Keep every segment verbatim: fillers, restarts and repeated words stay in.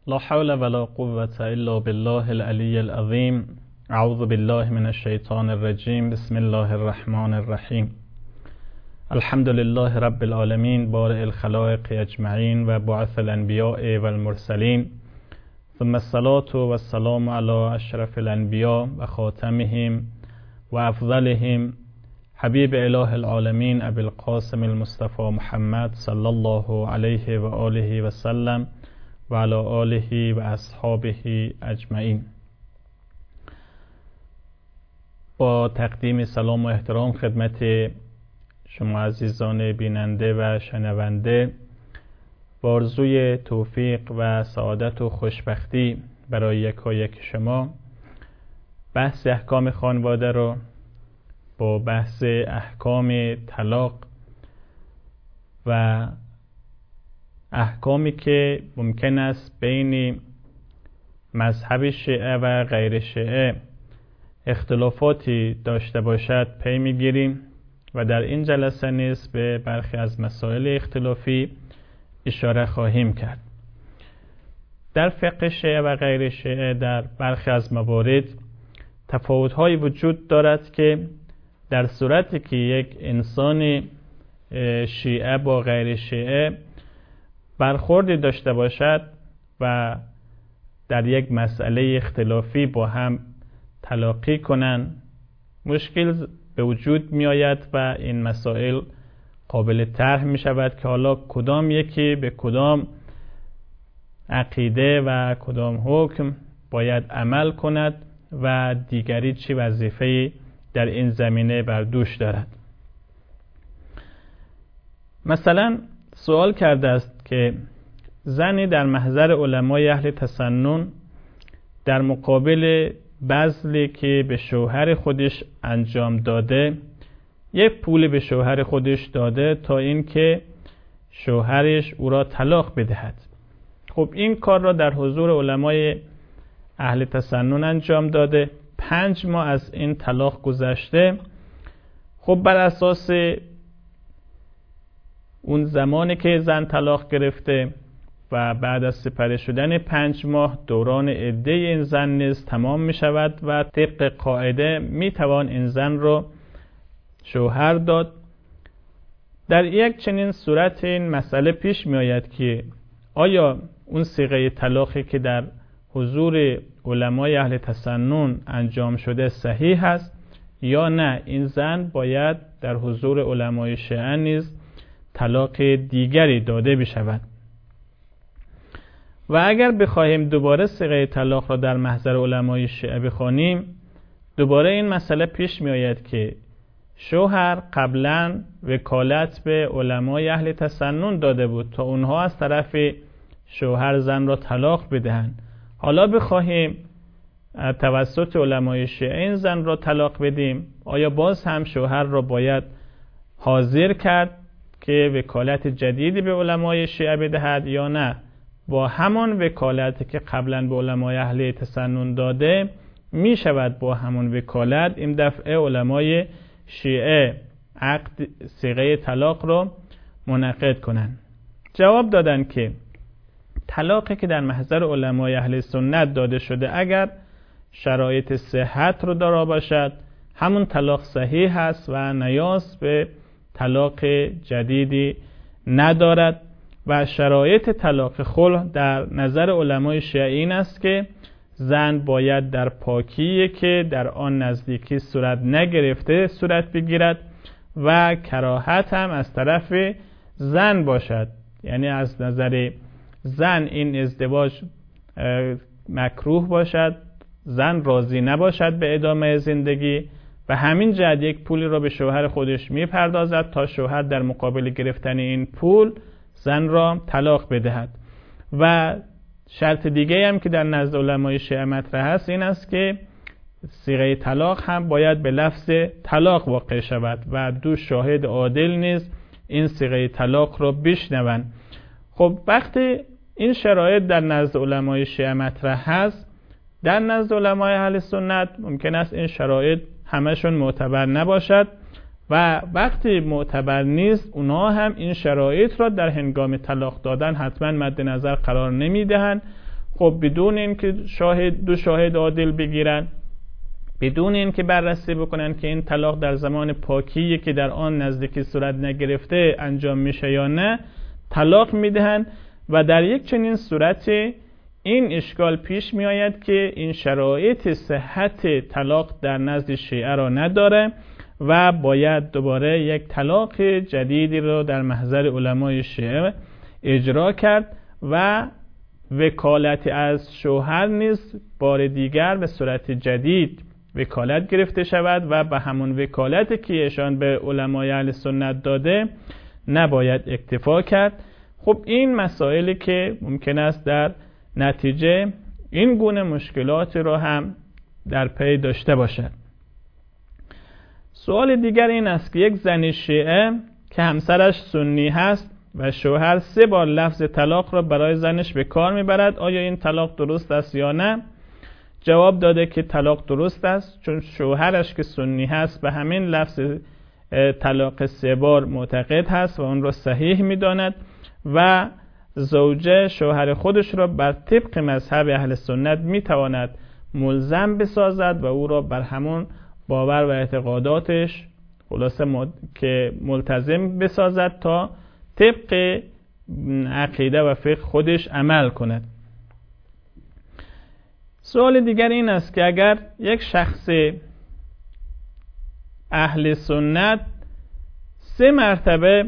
لا حول ولا قوة إلا بالله العلي العظيم. اعوذ بالله من الشیطان الرجیم. بسم الله الرحمن الرحیم. الحمد لله رب العالمین بارئ الخلائق اجمعین و بعث الانبیاء والمرسلین، ثم الصلاة والسلام علی اشرف الانبیاء و خاتمهم و افضلهم حبیب اله العالمین ابی القاسم المصطفى محمد صلی الله علیه و آله و سلم و علی آله و اصحابه اجمعین. با تقدیم سلام و احترام خدمت شما عزیزان بیننده و شنونده، با آرزوی توفیق و سعادت و خوشبختی برای یکایک شما، بحث احکام خانواده رو با بحث احکام طلاق و احکامی که ممکن است بین مذهب شیعه و غیر شیعه اختلافاتی داشته باشد پی میگیریم و در این جلسه نیز به برخی از مسائل اختلافی اشاره خواهیم کرد. در فقه شیعه و غیر شیعه در برخی از موارد تفاوت‌هایی وجود دارد که در صورتی که یک انسان شیعه با غیر شیعه برخوردی داشته باشد و در یک مسئله اختلافی با هم تلاقی کنند، مشکل به وجود می آید و این مسائل قابل طرح می شود که حالا کدام یکی به کدام عقیده و کدام حکم باید عمل کند و دیگری چه وظیفه‌ای در این زمینه بر دوش دارد. مثلا سوال کرده است که زنی در محضر علمای اهل تسنن در مقابل بذلی که به شوهر خودش انجام داده، یک پول به شوهر خودش داده تا اینکه شوهرش او را طلاق بدهد. خب این کار را در حضور علمای اهل تسنن انجام داده، پنج ماه از این طلاق گذشته. خب بر اساس اون زمانی که زن طلاق گرفته و بعد از سپری شدن پنج ماه دوران عده این زن نیز تمام می شود و طبق قاعده می توان این زن را شوهر داد. در یک چنین صورت این مسئله پیش می آید که آیا اون صیغه طلاقی که در حضور علمای اهل تسنن انجام شده صحیح است یا نه این زن باید در حضور علمای شیعه نیز طلاق دیگری داده بشود. و اگر بخواهیم دوباره صیغه طلاق را در محضر علمای شیعه بخوانیم، دوباره این مسئله پیش می آید که شوهر قبلا وکالت به علمای اهل تسنن داده بود تا اونها از طرف شوهر زن را طلاق بدهند. حالا بخواهیم توسط علمای شیعه این زن را طلاق بدیم، آیا باز هم شوهر را باید حاضر کرد که وکالت جدیدی به علمای شیعه بدهد یا نه با همان وکالتی که قبلا به علمای اهل تسنن داده می شود با همان وکالت این دفعه علمای شیعه عقد صیغه طلاق را منعقد کنند؟ جواب دادن که طلاقی که در محضر علمای اهل سنت داده شده اگر شرایط صحت رو دارا باشد همون طلاق صحیح است و نیاز به طلاق جدیدی ندارد و شرایط طلاق خلع در نظر علمای شیعه این است که زن باید در پاکی که در آن نزدیکی صورت نگرفته صورت بگیرد و کراهت هم از طرف زن باشد، یعنی از نظر زن این ازدواج مکروه باشد، زن راضی نباشد به ادامه زندگی و همین جهت یک پولی را به شوهر خودش میپردازد تا شوهر در مقابل گرفتن این پول زن را طلاق بدهد. و شرط دیگه هم که در نزد علمای شیعه مطرح است این است که صیغه طلاق هم باید به لفظ طلاق واقع شود و دو شاهد عادل نیز این صیغه طلاق را بشنوند. خب وقتی این شرایط در نزد علمای شیعه مطرح هست، در نزد علمای اهل سنت ممکن است این شرایط همشون معتبر نباشد و وقتی معتبر نیست اونا هم این شرایط را در هنگام طلاق دادن حتما مد نظر قرار نمیدهند. خب بدون اینکه شاهد دو شاهد عادل بگیرن، بدون اینکه بررسی بکنن که این طلاق در زمان پاکی که در آن نزدیکی صورت نگرفته انجام میشه یا نه، طلاق میدهن. و در یک چنین صورت این اشکال پیش می آید که این شرایط صحت طلاق در نزد شیعه را نداره و باید دوباره یک طلاق جدیدی را در محضر علمای شیعه اجرا کرد و وکالت از شوهر نیز بار دیگر به صورت جدید وکالت گرفته شود و به همون وکالتی که ایشان به علمای اهل سنت داده نباید اکتفا کرد. خب این مسائلی که ممکن است در نتیجه این گونه مشکلات را هم در پی داشته باشد. سوال دیگر این است که یک زن شیعه که همسرش سنی هست و شوهر سه بار لفظ طلاق را برای زنش به کار میبرد، آیا این طلاق درست است یا نه؟ جواب داده که طلاق درست است، چون شوهرش که سنی هست به همین لفظ طلاق سه بار معتقد هست و اون را صحیح میداند و زوجه شوهر خودش را بر طبق مذهب اهل سنت میتواند ملزم بسازد و او را بر همون باور و اعتقاداتش خلاصه مد... که ملتزم بسازد تا طبق عقیده و فقه خودش عمل کند. سوال دیگر این است که اگر یک شخص اهل سنت سه مرتبه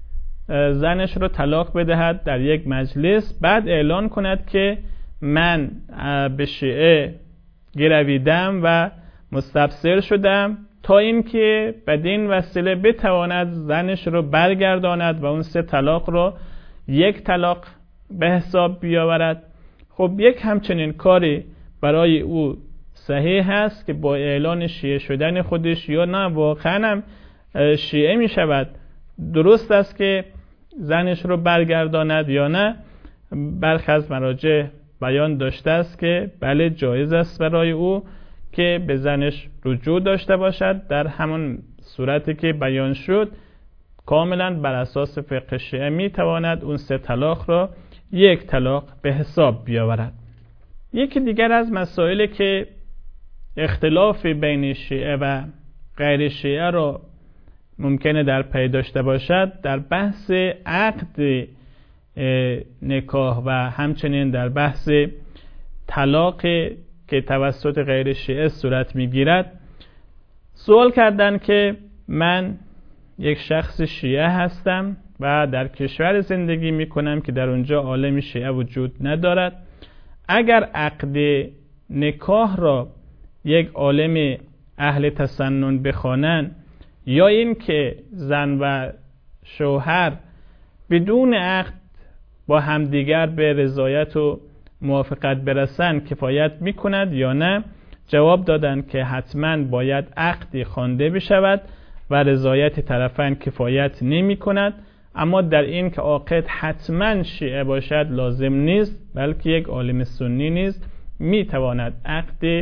زنش رو طلاق بدهد در یک مجلس، بعد اعلان کند که من به شیعه گرویدم و مستبصر شدم تا اینکه بدین وسیله بتواند زنش رو برگرداند و اون سه طلاق رو یک طلاق به حساب بیاورد، خب یک همچنین کاری برای او صحیح هست که با اعلان شیعه شدن خودش یا نه واقعا هم شیعه می شود، درست است که زنش رو برگرداند یا نه؟ برخی از مراجع بیان داشته است که بله جایز است برای او که به زنش رجوع داشته باشد، در همون صورتی که بیان شد کاملا بر اساس فقه شیعه می تواند اون سه طلاق را یک طلاق به حساب بیاورد. یکی دیگر از مسائلی که اختلاف بین شیعه و غیر شیعه را ممکنه در پی داشته باشد در بحث عقد نکاح و همچنین در بحث طلاق که توسط غیر شیعه صورت میگیرد. سوال کردن که من یک شخص شیعه هستم و در کشور زندگی میکنم که در اونجا عالم شیعه وجود ندارد، اگر عقد نکاح را یک عالم اهل تسنن بخوانند یا این که زن و شوهر بدون عقد با همدیگر به رضایت و موافقت برسن کفایت میکند یا نه؟ جواب دادند که حتما باید عقدی خوانده بشود و رضایت طرفین کفایت نمی کند، اما در این که عاقد حتما شیعه باشد لازم نیست، بلکه یک عالم سنی نیز میتواند عقد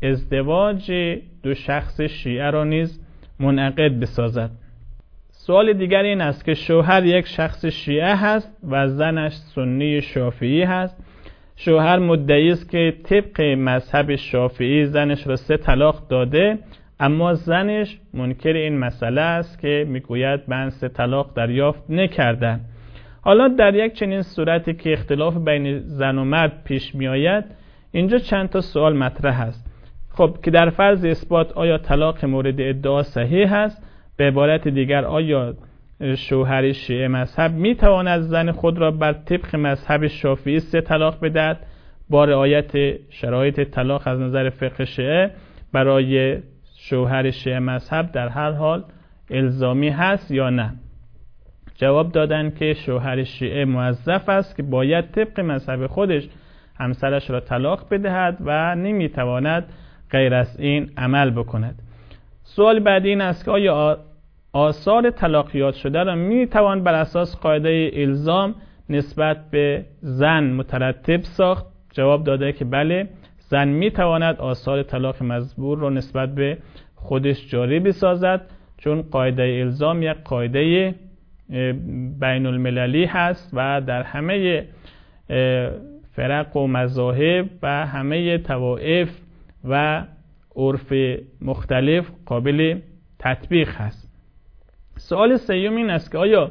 ازدواج دو شخص شیعه را نیز منعقد بسازد. سوال دیگر این است که شوهر یک شخص شیعه هست و زنش سنی شافعی هست. شوهر مدعی است که طبق مذهب شافعی زنش را سه طلاق داده، اما زنش منکر این مسئله است که میگوید من سه طلاق دریافت نکردم. حالا در یک چنین صورتی که اختلاف بین زن و مرد پیش می آید، اینجا چند تا سوال مطرح است. خب که در فرض اثبات آیا طلاق مورد ادعا صحیح است؟ به عبارت دیگر آیا شوهر شیعه مذهب می تواند زن خود را بر طبق مذهب شافعی سه طلاق بدهد با رعایت شرایط طلاق از نظر فقه شیعه برای شوهر شیعه مذهب در هر حال الزامی هست یا نه؟ جواب دادن که شوهر شیعه موظف است که باید طبق مذهب خودش همسرش را طلاق بدهد و نمی تواند غیر از این عمل بکند. سوال بعدی این است که آیا آثار طلاق یاد شده را می توان بر اساس قاعده الزام نسبت به زن مترتب ساخت؟ جواب داده که بله، زن می تواند آثار طلاق مزبور را نسبت به خودش جاری بسازد، چون قاعده الزام یک قاعده بین المللی هست و در همه فرق و مذاهب و همه طوائف و عرف مختلف قابل تطبیق هست. سوال سوم این است که آیا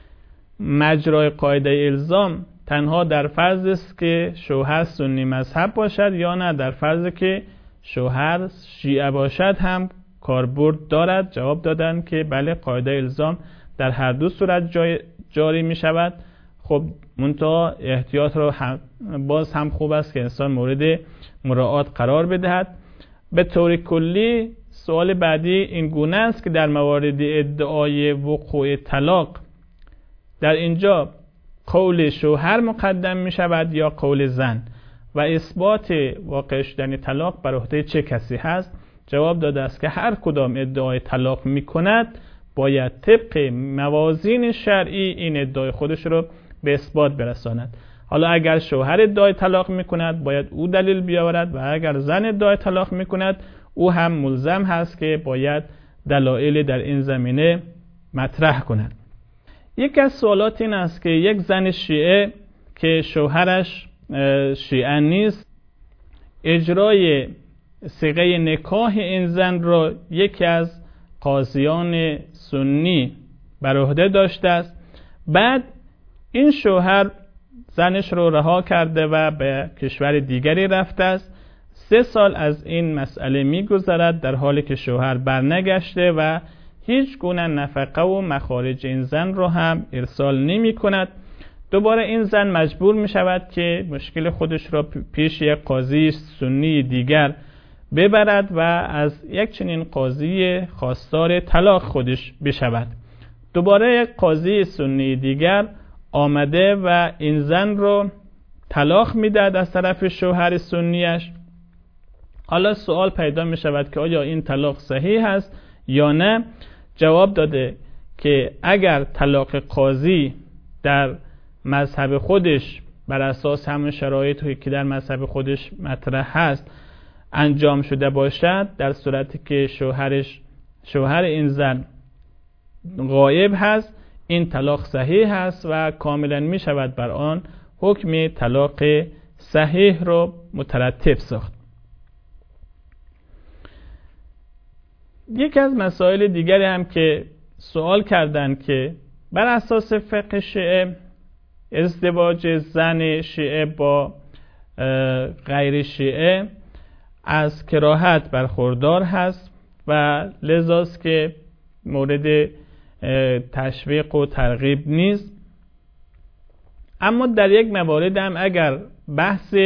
مجرای قاعده الزام تنها در فرض است که شوهر سنی مذهب باشد یا نه در فرض که شوهر شیعه باشد هم کاربرد دارد؟ جواب دادن که بله، قاعده الزام در هر دو صورت جای جاری می شود. خب منتها احتیاط رو هم باز هم خوب است که انسان مورد مراعات قرار بدهد. به طور کلی سوال بعدی این گونه است که در موارد ادعای وقوع طلاق در اینجا قول شوهر مقدم می شود یا قول زن و اثبات واقع شدن طلاق بر عهده چه کسی هست؟ جواب داده است که هر کدام ادعای طلاق می کند باید طبق موازین شرعی این ادعای خودش رو به اثبات برساند. حالا اگر شوهر ادعای طلاق می کند باید او دلیل بیاورد و اگر زن ادعای طلاق می کند او هم ملزم هست که باید دلایل در این زمینه مطرح کند. یک از سوالات این است که یک زن شیعه که شوهرش شیعه نیست اجرای صیغه نکاح این زن را یکی از قاضیان سنی بر عهده داشته است. بعد این شوهر زنش رو رها کرده و به کشور دیگری رفته است. سه سال از این مسئله می‌گذرد در حالی که شوهر برنگشته و هیچ گونه نفقه و مخارج این زن رو هم ارسال نمی کند. دوباره این زن مجبور می شود که مشکل خودش را پیش یک قاضی سنی دیگر ببرد و از یک چنین قاضی خواستار طلاق خودش بشود. دوباره یک قاضی سنی دیگر آمده و این زن رو طلاق می دهد از طرف شوهر سنیش. حالا سوال پیدا می شود که آیا این طلاق صحیح است یا نه؟ جواب داده که اگر طلاق قاضی در مذهب خودش بر اساس همون شرایطی که در مذهب خودش مطرح هست انجام شده باشد، در صورتی که شوهرش شوهر این زن غایب هست، این طلاق صحیح هست و کاملا می شود بر آن حکم طلاق صحیح رو مترتب ساخت. یک از مسائل دیگری هم که سوال کردن که بر اساس فقه شیعه ازدواج زن شیعه با غیر شیعه از کراهت برخوردار هست و لذاست که مورد تشویق و ترغیب نیست. اما در یک موارد هم اگر بحث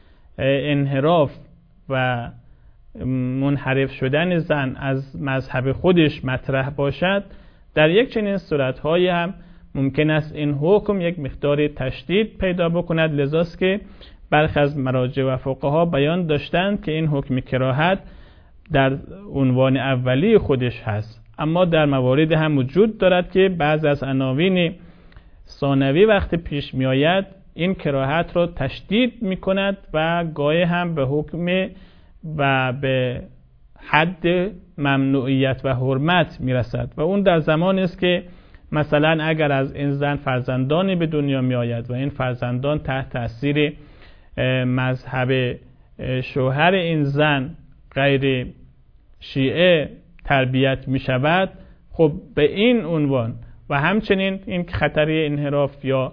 انحراف و منحرف شدن زن از مذهب خودش مطرح باشد، در یک چنین صورت‌هایی هم ممکن است این حکم یک مقدار تشدید پیدا بکند. لذاست که برخی از مراجع و فقها بیان داشتند که این حکم کراهت در عنوان اولی خودش هست، اما در موارد هم وجود دارد که بعض از عناوین ثانوی وقتی پیش می آید این کراهت را تشدید می کند و گاهی هم به حکم و به حد ممنوعیت و حرمت می رسد و اون در زمان است که مثلا اگر از این زن فرزندانی به دنیا می آید و این فرزندان تحت تاثیر مذهب شوهر این زن غیر شیعه تربیت می شود، خب به این عنوان و همچنین این خطر انحراف یا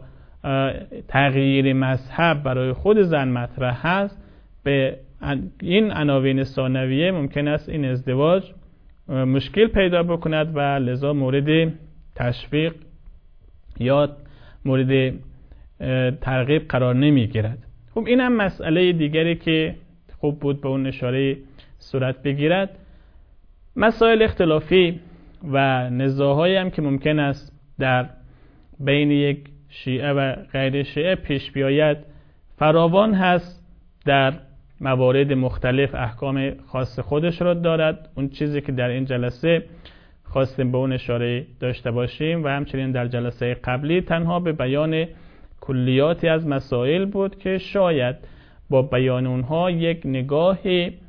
تغییر مذهب برای خود زن مطرح هست، به این عناوین ثانویه ممکن است این ازدواج مشکل پیدا بکند و لذا مورد تشویق یا مورد ترغیب قرار نمی گیرد. خب این هم مسئله دیگری که خوب بود به اون اشاره صورت بگیرد. مسائل اختلافی و نزاع‌هایی هم که ممکن است در بین یک شیعه و غیر شیعه پیش بیاید فراوان هست. در موارد مختلف احکام خاص خودش را دارد. اون چیزی که در این جلسه خواستیم به اون اشاره داشته باشیم و همچنین در جلسه قبلی تنها به بیان کلیاتی از مسائل بود که شاید با بیان اونها یک نگاه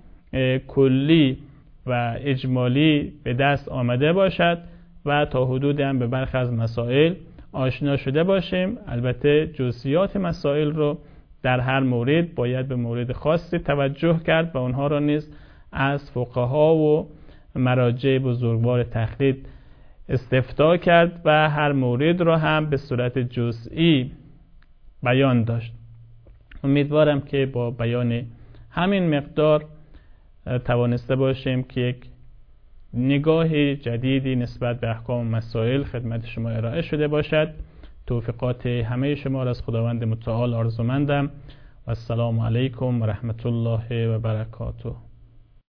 کلی و اجمالی به دست آمده باشد و تا حدودی هم به برخی از مسائل آشنا شده باشیم. البته جزئیات مسائل رو در هر مورد باید به مورد خاصی توجه کرد و اونها را نیز از فقها و مراجع بزرگوار تقلید استفتاء کرد و هر مورد را هم به صورت جزئی بیان داشت. امیدوارم که با بیان همین مقدار توانسته باشیم که یک نگاه جدیدی نسبت به احکام مسائل خدمت شما ارائه شده باشد. توفیقات همه شما را از خداوند متعال آرزومندم و السلام علیکم و رحمت الله و برکاته.